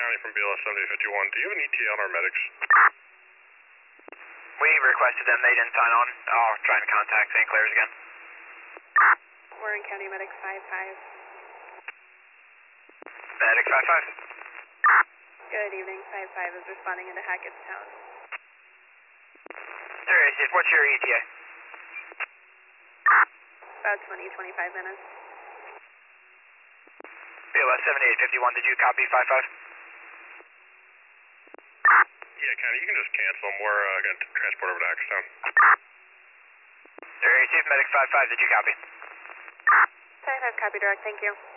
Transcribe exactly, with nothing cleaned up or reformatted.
County from B L S seventy fifty-one. Do you have an E T A on our medics? We requested them. They didn't sign on. I'll try and contact Saint Clair's again. Warren County Medic five five. Medic five five. Good evening. five five is responding into Hackettstown. There is. What's your E T A? About twenty, twenty-five minutes. B L S seventy-eight fifty-one, did you copy five five? Yeah, County, you can just cancel them. We're uh, going to transport over to Hackettstown. There is. Medic five five, did you copy? five five, copy direct. Thank you.